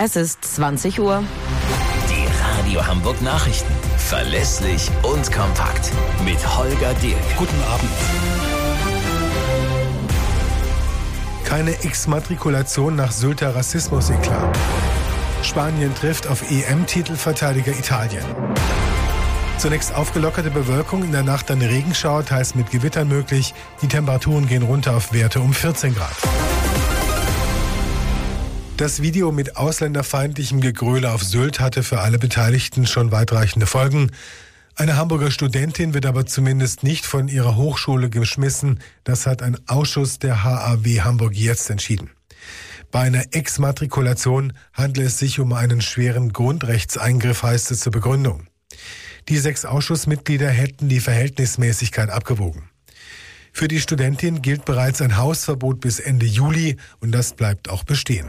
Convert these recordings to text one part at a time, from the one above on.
Es ist 20 Uhr. Die Radio Hamburg Nachrichten. Verlässlich und kompakt. Mit Holger Dirk. Guten Abend. Keine Exmatrikulation nach Sylter Rassismus-Eklat. Spanien trifft auf EM-Titelverteidiger Italien. Zunächst aufgelockerte Bewölkung, in der Nacht dann Regenschauer, teils mit Gewittern möglich. Die Temperaturen gehen runter auf Werte um 14 Grad. Das Video mit ausländerfeindlichem Gegröle auf Sylt hatte für alle Beteiligten schon weitreichende Folgen. Eine Hamburger Studentin wird aber zumindest nicht von ihrer Hochschule geschmissen. Das hat ein Ausschuss der HAW Hamburg jetzt entschieden. Bei einer Exmatrikulation handelt es sich um einen schweren Grundrechtseingriff, heißt es zur Begründung. Die 6 Ausschussmitglieder hätten die Verhältnismäßigkeit abgewogen. Für die Studentin gilt bereits ein Hausverbot bis Ende Juli und das bleibt auch bestehen.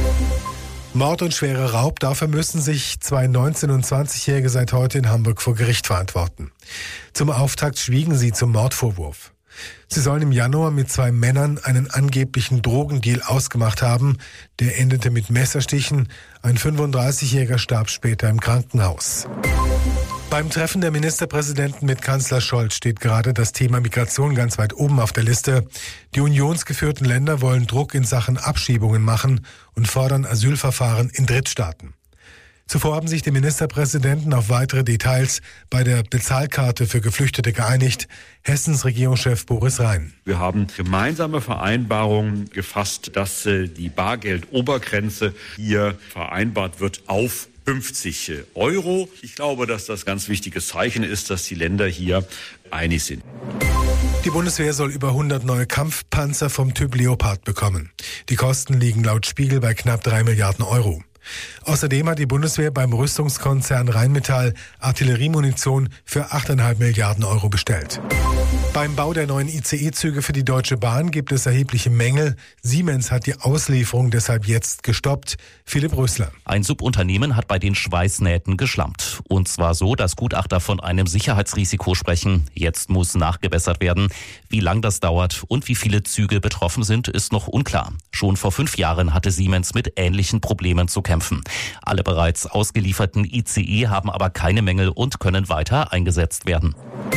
Mord und schwerer Raub, dafür müssen sich 2 19- und 20-Jährige seit heute in Hamburg vor Gericht verantworten. Zum Auftakt schwiegen sie zum Mordvorwurf. Sie sollen im Januar mit 2 Männern einen angeblichen Drogendeal ausgemacht haben. Der endete mit Messerstichen. Ein 35-Jähriger starb später im Krankenhaus. Beim Treffen der Ministerpräsidenten mit Kanzler Scholz steht gerade das Thema Migration ganz weit oben auf der Liste. Die unionsgeführten Länder wollen Druck in Sachen Abschiebungen machen und fordern Asylverfahren in Drittstaaten. Zuvor haben sich die Ministerpräsidenten auf weitere Details bei der Bezahlkarte für Geflüchtete geeinigt. Hessens Regierungschef Boris Rhein. Wir haben gemeinsame Vereinbarungen gefasst, dass die Bargeldobergrenze hier vereinbart wird auf 50 Euro. Ich glaube, dass das ganz wichtiges Zeichen ist, dass die Länder hier einig sind. Die Bundeswehr soll über 100 neue Kampfpanzer vom Typ Leopard bekommen. Die Kosten liegen laut Spiegel bei knapp 3 Milliarden Euro. Außerdem hat die Bundeswehr beim Rüstungskonzern Rheinmetall Artilleriemunition für 8,5 Milliarden Euro bestellt. Beim Bau der neuen ICE-Züge für die Deutsche Bahn gibt es erhebliche Mängel. Siemens hat die Auslieferung deshalb jetzt gestoppt. Philipp Rösler. Ein Subunternehmen hat bei den Schweißnähten geschlampt. Und zwar so, dass Gutachter von einem Sicherheitsrisiko sprechen. Jetzt muss nachgebessert werden. Wie lang das dauert und wie viele Züge betroffen sind, ist noch unklar. Schon vor 5 Jahren hatte Siemens mit ähnlichen Problemen zu kämpfen. Alle bereits ausgelieferten ICE haben aber keine Mängel und können weiter eingesetzt werden.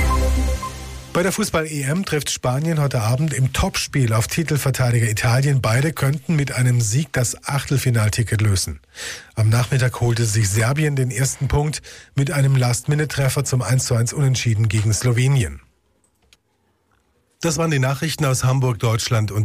Bei der Fußball-EM trifft Spanien heute Abend im Topspiel auf Titelverteidiger Italien. Beide könnten mit einem Sieg das Achtelfinalticket lösen. Am Nachmittag holte sich Serbien den ersten Punkt mit einem Last-Minute-Treffer zum 1:1 Unentschieden gegen Slowenien. Das waren die Nachrichten aus Hamburg, Deutschland und